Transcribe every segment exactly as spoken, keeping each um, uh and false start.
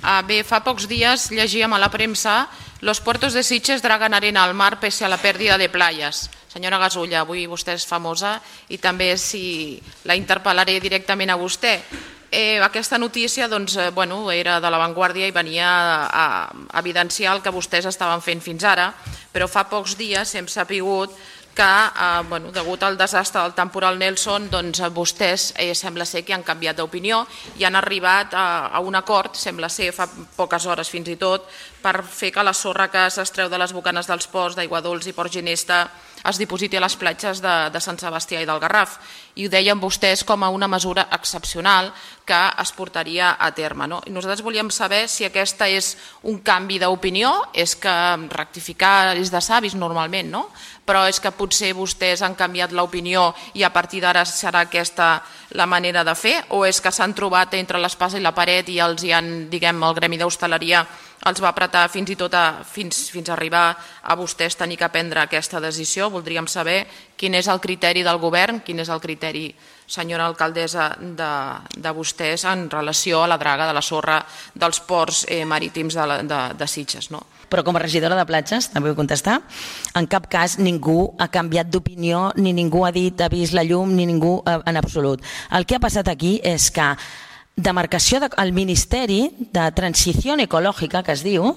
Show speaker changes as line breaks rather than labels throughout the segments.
Bé, fa pocs dies llegíem a la premsa «Los puertos de Sitges dragan arena al mar pese a la pérdida de playas». Senyora Gasulla, avui vostè és famosa i també si la interpel·laré directament a vostè. Aquesta notícia era de l'avantguàrdia i venia a evidenciar el que vostès estaven fent fins ara, però fa pocs dies hem sabut que, degut al desastre del temporal Nelson, vostès sembla ser que han canviat d'opinió i han arribat a un acord, sembla ser fa poques hores fins i tot, per fer que la sorra que s'extreu de les bocanes dels ports d'Aiguadols i Port Ginesta es dipositi a les platges de Sant Sebastià i del Garraf. I ho deien vostès com a una mesura excepcional que es portaria a terme. Nosaltres volíem saber si aquesta és un canvi d'opinió, és que rectificar és de savis normalment, no? Però és que potser vostès han canviat l'opinió i a partir d'ara serà aquesta la manera de fer, o és que s'han trobat entre l'espasa i la paret i els hi han, diguem, el gremi d'hostaleria els va apretar fins i tot fins a arribar a vostès tenir que prendre aquesta decisió. Voldríem saber quin és el criteri del govern, quin és el criteri, senyora alcaldessa, de vostès en relació a la draga de la sorra dels ports marítims de Sitges.
Però com a regidora de platges, també vull contestar, en cap cas ningú ha canviat d'opinió, ni ningú ha dit, ha vist la llum, ni ningú en absolut. El que ha passat aquí és que demarcació del Ministeri de Transició Ecològica, que es diu,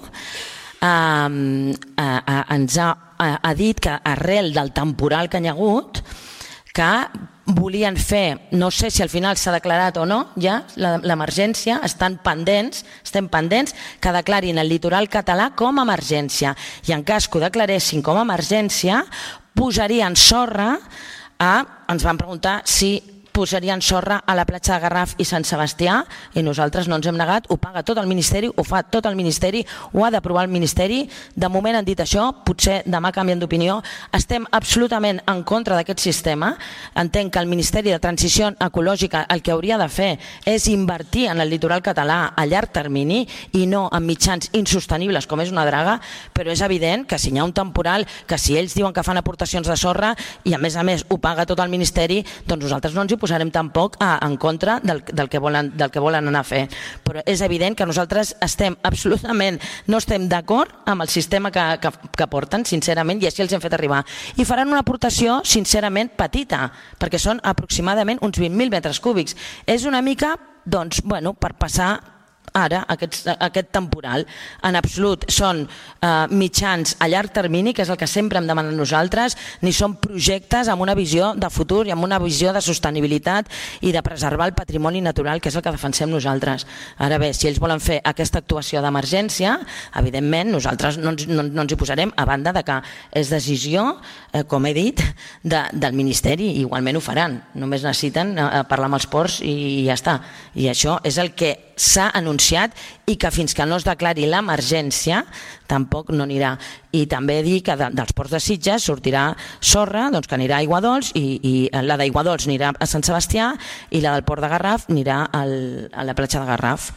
ens ha dit que arrel del temporal que hi ha hagut, que volien fer, no sé si al final s'ha declarat o no, ja l'emergència, estan pendents, estem pendents que declarin el litoral català com a emergència. I en cas que ho declaressin com a emergència, posarien sorra a, ens van preguntar si posarien sorra a la platja de Garraf i Sant Sebastià i nosaltres no ens hem negat, ho paga tot el Ministeri, ho fa tot el Ministeri, ho ha d'aprovar el Ministeri. De moment han dit això, potser demà canvien d'opinió. Estem absolutament en contra d'aquest sistema. Entenc que el Ministeri de Transició Ecològica el que hauria de fer és invertir en el litoral català a llarg termini i no en mitjans insostenibles com és una draga, però és evident que si hi ha un temporal, que si ells diuen que fan aportacions de sorra i a més a més ho paga tot el Ministeri, doncs nosaltres no ens hi posarem tampoc en contra del que volen anar a fer. Però és evident que nosaltres estem absolutament, no estem d'acord amb el sistema que porten, sincerament, i així els hem fet arribar. I faran una aportació, sincerament, petita, perquè són aproximadament uns vint mil metres cúbics. És una mica, doncs, bueno, per passar ara aquest temporal. En absolut són mitjans a llarg termini, que és el que sempre hem demanat nosaltres, ni són projectes amb una visió de futur i amb una visió de sostenibilitat i de preservar el patrimoni natural, que és el que defensem nosaltres. Ara bé, si ells volen fer aquesta actuació d'emergència, evidentment nosaltres no ens hi posarem, a banda de que és decisió, com he dit, del Ministeri, i igualment ho faran. Només necessiten parlar amb els ports i ja està. I això és el que s'ha anunciat i que fins que no es declari l'emergència tampoc no anirà. I també dir que dels ports de Sitges sortirà sorra, que anirà a Aiguadols, i la d'Aiguadols anirà a Sant Sebastià i la del port de Garraf anirà a la platja de Garraf.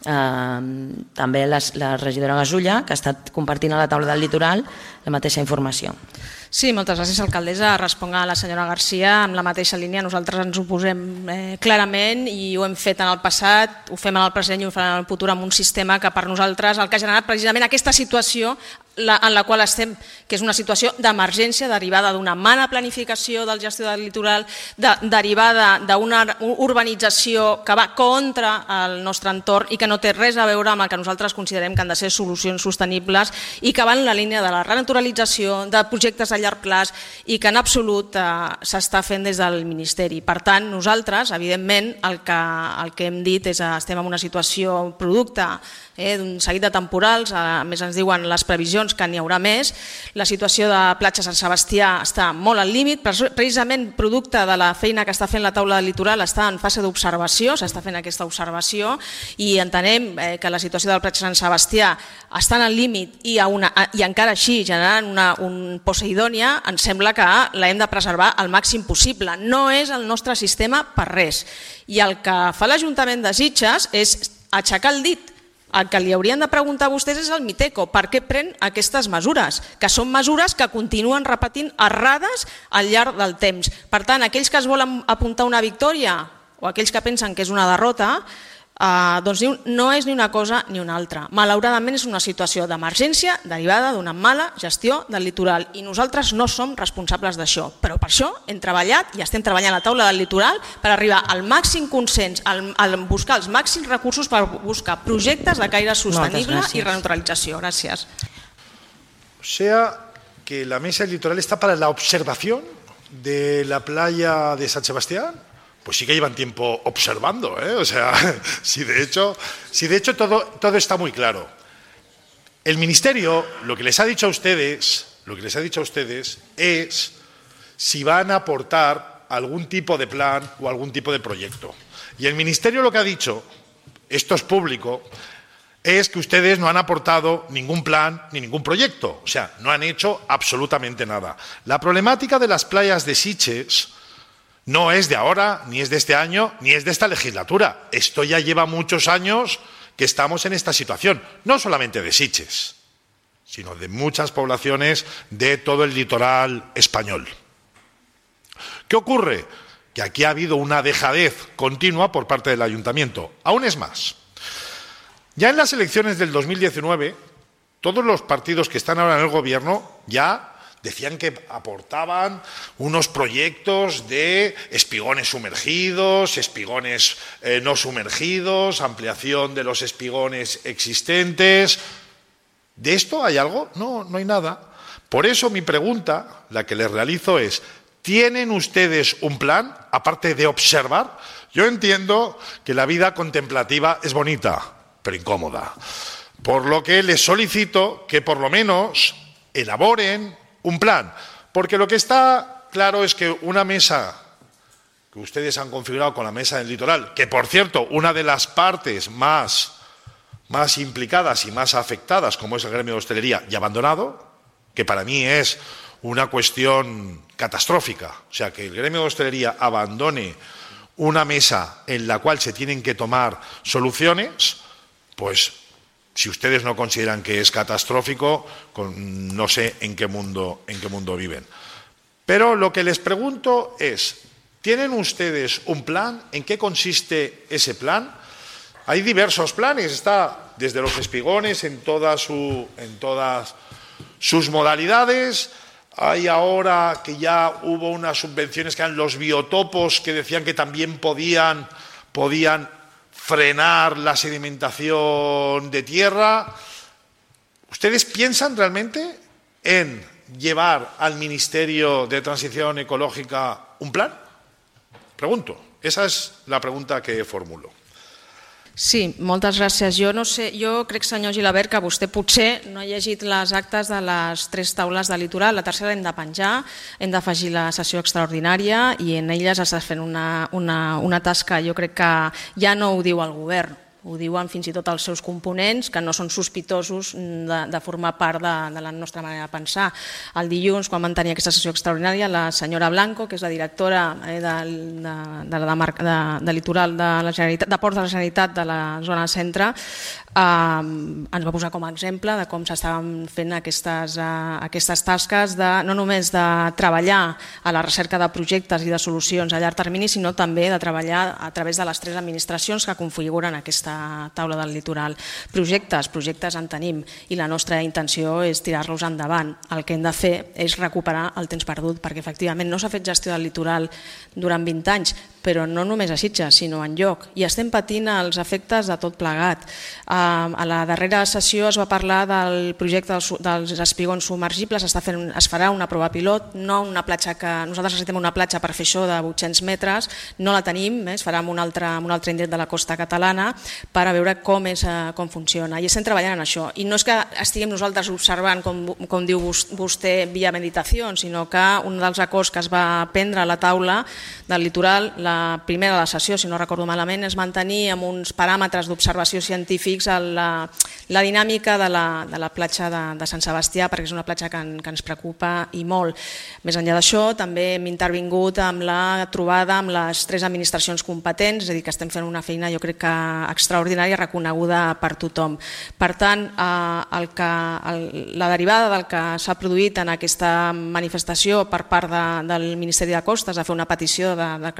També la regidora Gasulla, que ha estat compartint a la taula del litoral la mateixa informació.
Sí, moltes gràcies, alcaldessa. Responc a la senyora Garcia amb la mateixa línia. Nosaltres ens oposem clarament i ho hem fet en el passat, ho fem en el present i ho farem en el futur amb un sistema que per nosaltres el que ha generat precisament aquesta situació en la qual estem, que és una situació d'emergència derivada d'una mala planificació del gestió del litoral, derivada d'una urbanització que va contra el nostre entorn i que no té res a veure amb el que nosaltres considerem que han de ser solucions sostenibles i que van en la línia de la renaturalització, de projectes a llarg plaç i que en absolut s'està fent des del Ministeri. Per tant, nosaltres, evidentment, el que hem dit és que estem en una situació producte d'un seguit de temporals, a més ens diuen les previsions que n'hi haurà més. La situació de platja Sant Sebastià està molt al límit, precisament producte de la feina que està fent la taula del litoral, està en fase d'observació, s'està fent aquesta observació i entenem que la situació del platja Sant Sebastià està al límit i encara així generant un Poseidònia, ens sembla que l'hem de preservar al màxim possible. No és el nostre sistema per res. I el que fa l'Ajuntament de Sitges és aixecar el dit. El que li haurien de preguntar a vostès és al Miteco per què pren aquestes mesures, que són mesures que continuen repetint errades al llarg del temps. Per tant, aquells que es volen apuntar una victòria o aquells que pensen que és una derrota, Uh, doncs no és ni una cosa ni una altra. Malauradament és una situació d'emergència derivada d'una mala gestió del litoral i nosaltres no som responsables d'això, però per això hem treballat i estem treballant a la taula del litoral per arribar al màxim consens, al, al buscar els màxims recursos per buscar projectes de caire sostenible i reneutralització. Gràcies.
O sea que la mesa del litoral está para la observación de la playa de San Sebastián. Pues sí que llevan tiempo observando, ¿eh? O sea, si de hecho, si de hecho todo, todo está muy claro. El Ministerio, lo que les ha dicho a ustedes, lo que les ha dicho a ustedes es si van a aportar algún tipo de plan o algún tipo de proyecto. Y el Ministerio lo que ha dicho, esto es público, es que ustedes no han aportado ningún plan ni ningún proyecto. O sea, no han hecho absolutamente nada. La problemática de las playas de Sitges no es de ahora, ni es de este año, ni es de esta legislatura. Esto ya lleva muchos años que estamos en esta situación. No solamente de Sitges, sino de muchas poblaciones de todo el litoral español. ¿Qué ocurre? Que aquí ha habido una dejadez continua por parte del Ayuntamiento. Aún es más. Ya en las elecciones del dos mil diecinueve, todos los partidos que están ahora en el gobierno ya decían que aportaban unos proyectos de espigones sumergidos, espigones eh, no sumergidos, ampliación de los espigones existentes. ¿De esto hay algo? No, no hay nada. Por eso mi pregunta, la que les realizo es, ¿tienen ustedes un plan, aparte de observar? Yo entiendo que la vida contemplativa es bonita, pero incómoda. Por lo que les solicito que por lo menos elaboren un plan, porque lo que está claro es que una mesa que ustedes han configurado con la mesa del litoral, que por cierto, una de las partes más, más implicadas y más afectadas, como es el gremio de hostelería, y abandonado, que para mí es una cuestión catastrófica, o sea, que el gremio de hostelería abandone una mesa en la cual se tienen que tomar soluciones, pues si ustedes no consideran que es catastrófico, no sé en qué mundo, en qué mundo viven. Pero lo que les pregunto es, ¿tienen ustedes un plan? ¿En qué consiste ese plan? Hay diversos planes, está desde los espigones en, toda su, en todas sus modalidades. Hay ahora que ya hubo unas subvenciones que eran los biotopos que decían que también podían, podían frenar la sedimentación de tierra. ¿Ustedes piensan realmente en llevar al Ministerio de Transición Ecológica un plan? Pregunto. Esa és la pregunta que formulo.
Sí, moltes gràcies. Jo no sé, jo crec, senyor Gilabert, que vostè potser no ha llegit les actes de les tres taules de litoral. La tercera hem de penjar, hem d'afegir la sessió extraordinària i en elles està fent una, una, una tasca, jo crec que ja no ho diu el govern, ho diuen fins i tot els seus components, que no són sospitosos de, de formar part de, de la nostra manera de pensar. El dilluns, quan van tenir aquesta sessió extraordinària, la senyora Blanco, que és la directora eh, de, de, de, de, de, de litoral de la Generalitat, de Ports de la Generalitat de la zona centre, eh, ens va posar com a exemple de com s'estaven fent aquestes, eh, aquestes tasques, de, no només de treballar a la recerca de projectes i de solucions a llarg termini, sinó també de treballar a través de les tres administracions que configuren aquesta taula del litoral. Projectes, projectes en tenim i la nostra intenció és tirar-los endavant. El que hem de fer és recuperar el temps perdut, perquè efectivament no s'ha fet gestió del litoral durant vint anys, però no només a Sitges, sinó enlloc, i estem patint els efectes de tot plegat. A la darrera sessió es va parlar del projecte dels espigons submergibles, es farà una prova pilot, no una platja que nosaltres necessitem una platja per fer això de vuit-cents metres, no la tenim, es farà en un altre indret de la costa catalana per a veure com, és, com funciona. I estem treballant en això. I no és que estiguem nosaltres observant, com, com diu vostè, via meditació, sinó que un dels acords que es va prendre a la taula del litoral, la primera de la sessió, si no recordo malament, és mantenir amb uns paràmetres d'observació científics la, la dinàmica de la, de la platja de, de Sant Sebastià, perquè és una platja que, en, que ens preocupa i molt. Més enllà d'això, també hem intervingut amb la trobada amb les tres administracions competents, és a dir, que estem fent una feina, jo crec que extraordinària, reconeguda per tothom. Per tant, el que, el, la derivada del que s'ha produït en aquesta manifestació per part de, del Ministeri de Costes de fer una petició de, de creació d'emergència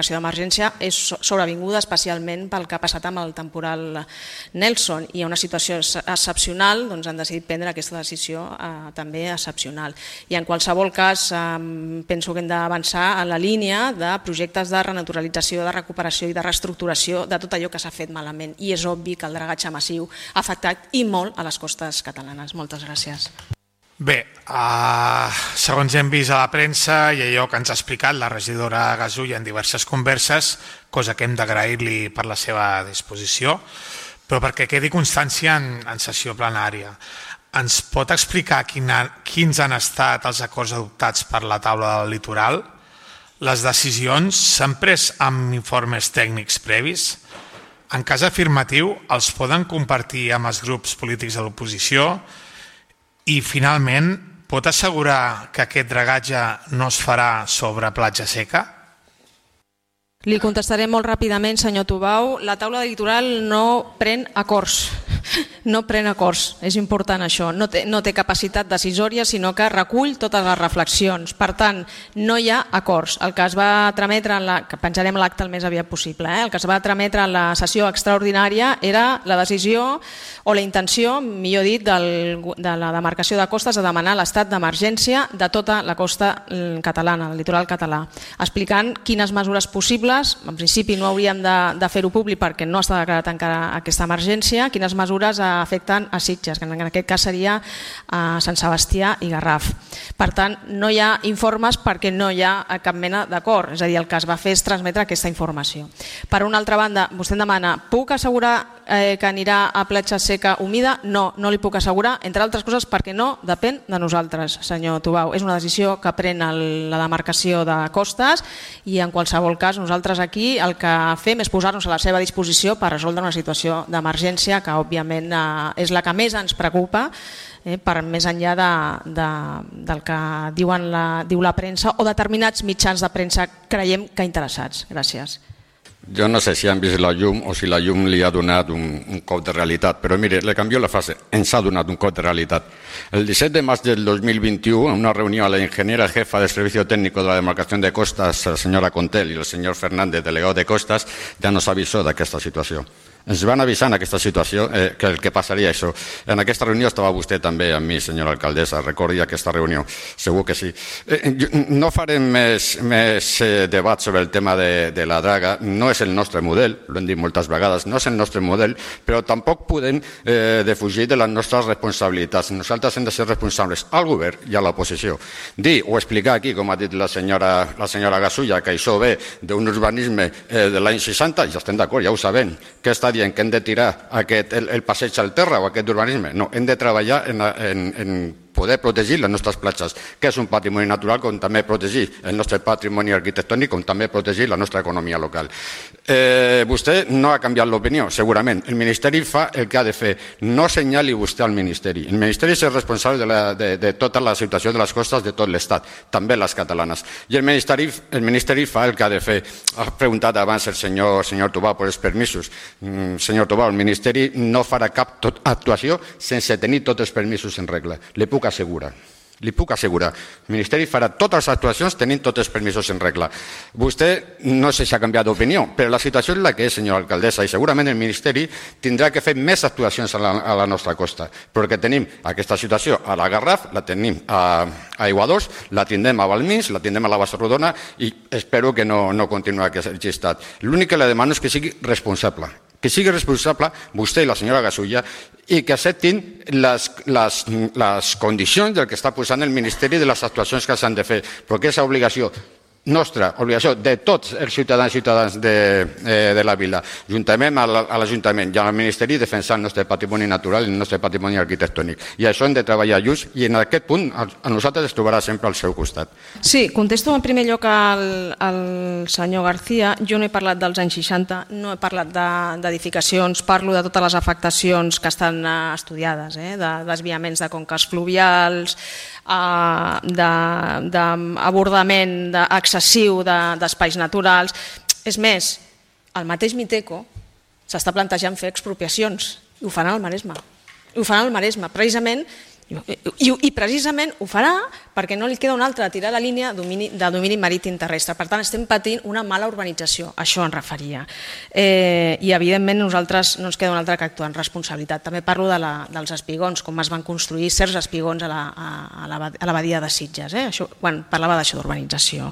l'emergència és sobrevinguda especialment pel que ha passat amb el temporal Nelson, i hi ha una situació excepcional, doncs han decidit prendre aquesta decisió eh, també excepcional. I en qualsevol cas eh, penso que hem d'avançar en la línia de projectes de renaturalització, de recuperació i de reestructuració de tot allò que s'ha fet malament, i és obvi que el dragatge massiu ha afectat i molt a les costes catalanes. Moltes gràcies.
Bé, uh, segons hem vist a la premsa i allò que ens ha explicat la regidora Gasulla en diverses converses, cosa que hem d'agrair-li per la seva disposició, però perquè quedi constància en, en sessió plenària. Ens pot explicar quina, quins han estat els acords adoptats per la taula del litoral? Les decisions s'han pres amb informes tècnics previs? En cas afirmatiu, els poden compartir amb els grups polítics de l'oposició? I, finalment, pot assegurar que aquest dragatge no es farà sobre platja seca?
Li contestaré molt ràpidament, senyor Tubau. La taula de litoral no pren acords. No pren acords, és important això. No té, no té capacitat decisòria, sinó que recull totes les reflexions. Per tant, no hi ha acords. El que es va trametre, en la, que penjarem l'acte el més aviat possible, eh? el que es va trametre en la sessió extraordinària era la decisió o la intenció, millor dit, del, de la demarcació de costes de demanar l'estat d'emergència de tota la costa catalana, del litoral català, explicant quines mesures possibles, en principi no hauríem de, de fer-ho públic perquè no està declarat encara aquesta emergència, quines mesures afecten a Sitges, que en aquest cas seria a Sant Sebastià i Garraf. Per tant, no hi ha informes perquè no hi ha cap mena d'acord, és a dir, el que es va fer és transmetre aquesta informació. Per una altra banda, vostè em demana, puc assegurar eh, que anirà a platja seca humida? No, no li puc assegurar, entre altres coses perquè no depèn de nosaltres, senyor Tubau. És una decisió que pren el, la demarcació de costes i en qualsevol cas nosaltres aquí el que fem és posar-nos a la seva disposició per resoldre una situació d'emergència que òbviament és la que més ens preocupa, eh, per més enllà de, de, del que diuen la, diu la premsa o determinats mitjans de premsa creiem que interessats. Gràcies.
Jo no sé si han vist la llum o si la llum li ha donat un, un cop de realitat, però mire, le canvio la frase, ens ha donat un cop de realitat. El disset de març del dos mil vint-i-u, en una reunió a la ingeniera jefa del Servicio Técnico de la Demarcación de Costas, la senyora Contel i el senyor Fernández, delegado de Costas, ja nos avisó d'aquesta situació. Ens van avisar en aquesta situació eh, que el que passaria això. En aquesta reunió estava vostè també amb mi, senyora alcaldessa, recordi aquesta reunió, segur que sí. Eh, no farem més, més eh, debat sobre el tema de, de la draga, no és el nostre model, ho hem dit moltes vegades, no és el nostre model, però tampoc podem eh, defugir de les nostres responsabilitats. Nosaltres hem de ser responsables al govern i a l'oposició. Dir o explicar aquí, com ha dit la senyora, la senyora Gasulla, que això ve d'un urbanisme eh, de l'any seixanta, ja estem d'acord, ja ho sabem, que està dient que hem de tirar aquest, el, el passeig al terra o aquest urbanisme. No, hem de treballar en, en, en poder protegir les nostres platges, que és un patrimoni natural, com també protegir el nostre patrimoni arquitectònic, com també protegir la nostra economia local. Eh, vostè no ha canviat l'opinió, segurament. El Ministeri fa el que ha de fer. No senyali vostè al Ministeri. El Ministeri és el responsable de, la, de, de tota la situació de les costes de tot l'Estat, també les catalanes. I el Ministeri, el Ministeri fa el que ha de fer. Ha preguntat abans el senyor, senyor Tubau per els permisos. Mm, senyor Tubau, el Ministeri no farà cap tot, actuació sense tenir tots els permisos en regla. Le puc assegurar. Li puc assegurar. El Ministeri farà totes les actuacions tenint tots els permisos en regla. Vostè no sé si ha canviat d'opinió, però la situació és la que és, senyora alcaldessa, i segurament el Ministeri tindrà que fer més actuacions a la, a la nostra costa, perquè tenim aquesta situació a la Garraf, la tenim a, a Aiguadols, la tindrem a Valmins, la tindrem a la Bassa Rodona i espero que no, no continuï aquest llistat. L'únic que le demano és que sigui responsable. Que sigui responsable vostè i la senyora Gasulla i que acceptin les, les, les condicions del que està posant el Ministeri de les actuacions que s'han de fer, perquè és obligació nostra, obligació de tots els ciutadans i ciutadans de, eh, de la vila, juntament a l'Ajuntament i al Ministeri, defensar el nostre patrimoni natural i el nostre patrimoni arquitectònic. I això hem de treballar just i en aquest punt a nosaltres es trobarà sempre al seu costat.
Sí, contesto en primer lloc al, al senyor García. Jo no he parlat dels anys seixanta, no he parlat d'edificacions, parlo de totes les afectacions que estan estudiades, eh, de desviaments de conques fluvials, d'abordament de, excessiu d'espais naturals. És més, el mateix Miteco s'està plantejant fer expropiacions i ho fan al Maresme. Ho fan al Maresme, precisament I, i precisament ho farà perquè no li queda una altra, tirar la línia domini, de domini marítim terrestre. Per tant, estem patint una mala urbanització, això ens referia. Eh, I evidentment nosaltres no ens queda una altra que actuar en responsabilitat. També parlo de la, dels espigons, com es van construir certs espigons a la, a la, a la badia de Sitges. Eh? Això, bueno, parlava d'això d'urbanització.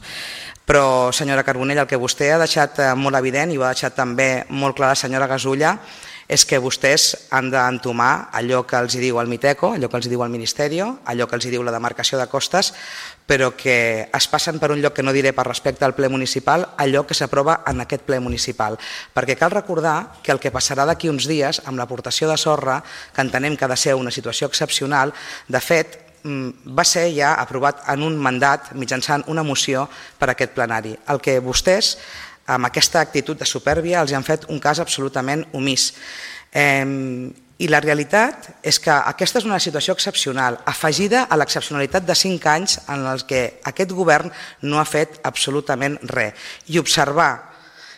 Però, senyora Carbonell, el que vostè ha deixat molt evident i ho ha deixat també molt clar la senyora Gasulla és que vostès han d'entomar allò que els diu el Miteco, allò que els diu el Ministeri, allò que els diu la demarcació de costes, però que es passen per un lloc que no diré per respecte al ple municipal, allò que s'aprova en aquest ple municipal. Perquè cal recordar que el que passarà d'aquí uns dies amb l'aportació de sorra, que entenem que ha de ser una situació excepcional, de fet, va ser ja aprovat en un mandat mitjançant una moció per a aquest plenari. El que vostès, amb aquesta actitud de supèrbia, els han fet un cas absolutament omís. Eh, I la realitat és que aquesta és una situació excepcional, afegida a l'excepcionalitat de cinc anys en els que aquest govern no ha fet absolutament res. I observar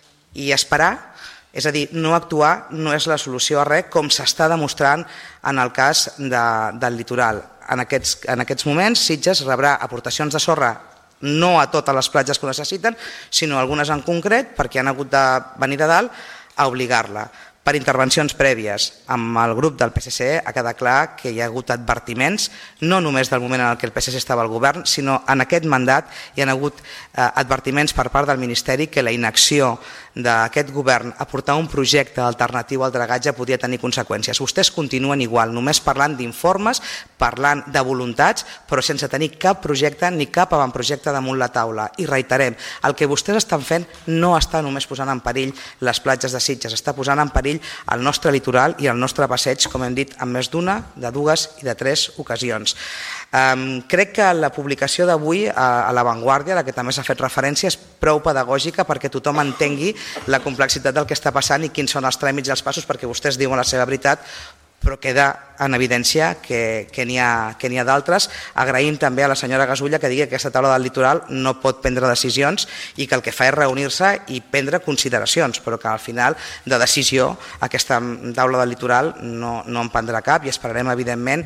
i esperar, és a dir, no actuar no és la solució a res, com s'està demostrant en el cas de, del litoral. En aquests, en aquests moments, Sitges rebrà aportacions de sorra no a totes les platges que ho necessiten, sinó algunes en concret, perquè han hagut de venir de dalt a obligar-la. Per intervencions prèvies amb el grup del P S C ha quedat clar que hi ha hagut advertiments, no només del moment en què el P S C estava al govern, sinó en aquest mandat hi ha hagut eh, advertiments per part del Ministeri que la inacció d'aquest govern a portar un projecte alternatiu al dragatge podia tenir conseqüències. Vostès continuen igual, només parlant d'informes, parlant de voluntats, però sense tenir cap projecte ni cap avantprojecte damunt la taula. I reiterem, el que vostès estan fent no està només posant en perill les platges de Sitges, està posant en perill el nostre litoral i el nostre passeig, com hem dit, en més d'una, de dues i de tres ocasions. Um, crec que la publicació d'avui a, a La Vanguardia, a la que també s'ha fet referència, és prou pedagògica perquè tothom entengui la complexitat del que està passant i quins són els tràmits i els passos, perquè vostès diuen la seva veritat, però queda en evidència que, que n'hi ha, que n'hi ha d'altres. Agraïm també a la senyora Gasulla que digui que aquesta taula del litoral no pot prendre decisions i que el que fa és reunir-se i prendre consideracions, però que al final de decisió aquesta taula del litoral no, no en prendrà cap i esperarem evidentment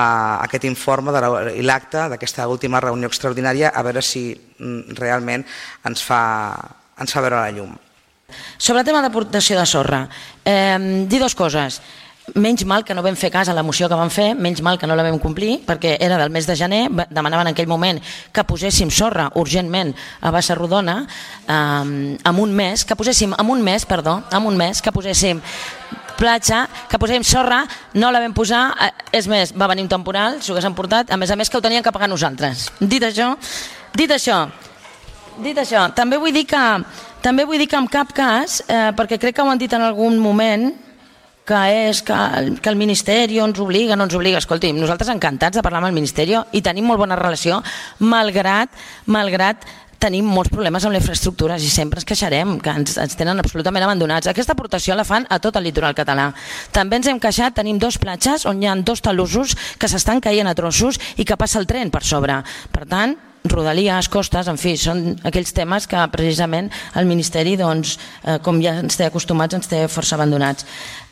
a aquest informe de la, i l'acte d'aquesta última reunió extraordinària a veure si realment ens fa, ens fa veure la llum.
Sobre el tema d'aportació de sorra, eh, dir dues coses. Menys mal que no vam fer cas a la moció que vam fer, menys mal que no la vam complir, perquè era del mes de gener, demanaven en aquell moment que poséssim sorra urgentment a Bassa Rodona, eh, en un mes, que poséssim, en un mes, perdó, en un mes, que poséssim platja, que poséssim sorra, no la vam posar, és més, va venir un temporal, s'ho hagués emportat, a més a més que ho teníem que pagar nosaltres. Dit això, dit això, dit això, també vull dir que, també vull dir que en cap cas, eh, perquè crec que ho han dit en algun moment, que és que, que el Ministeri ens obliga, no ens obliga. Escolti, nosaltres encantats de parlar amb el Ministeri i tenim molt bona relació, malgrat, malgrat tenim molts problemes amb les infraestructures i sempre ens queixarem, que ens, ens tenen absolutament abandonats. Aquesta aportació la fan a tot el litoral català. També ens hem queixat, tenim dos platges on hi ha dos talussos que s'estan caient a trossos i que passa el tren per sobre. Per tant, rodalies, costes, en fi, són aquells temes que precisament el Ministeri, doncs, eh, com ja ens té acostumats, ens té força abandonats.